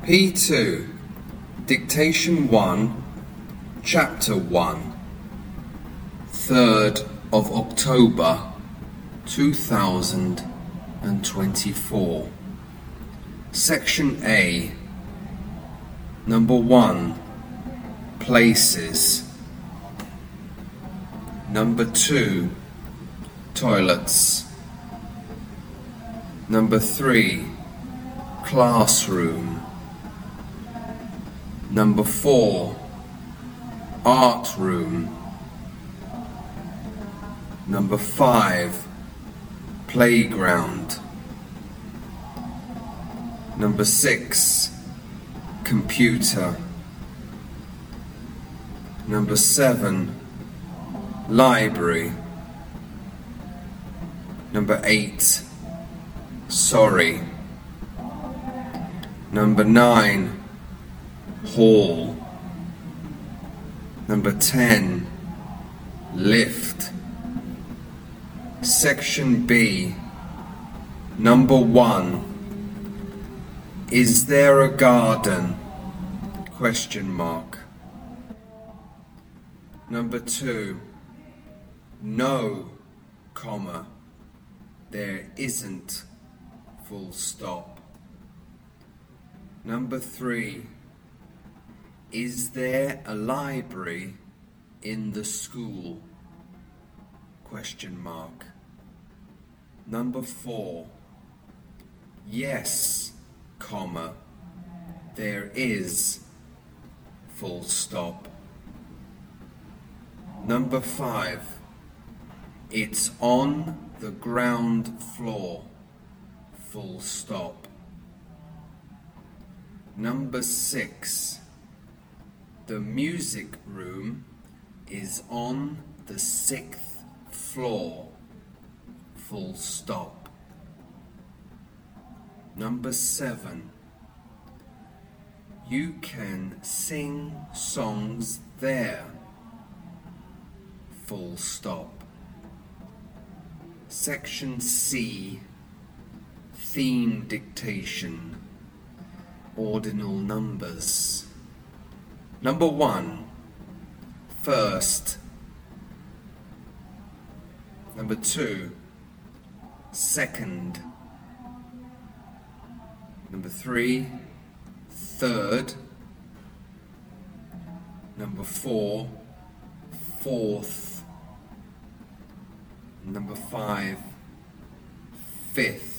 P2 Dictation 1 Chapter 1 3rd of October 2024 Section A Number 1 Places. Number 2 Toilets. Number 3 Classroom. Number 4 Art room. Number 5 Playground. Number 6 Computer. Number 7 Library. Number 8 Sorry. Number 9 Hall. Number 10 Lift. Section B Number 1 Is there a garden? Question mark. Number 2 No, comma, there isn't, full stop. Number 3 Is there a library in the school? Question mark. Number 4 Yes, comma, there is, full stop. Number 5 It's on the ground floor, full stop. Number 6 The music room is on the 6th floor, full stop. Number 7 You can sing songs there, full stop. Section C Theme dictation. Ordinal numbers. Number 1 First. Number 2 Second. Number 3 Third. Number 4 Fourth. Number 5 Fifth.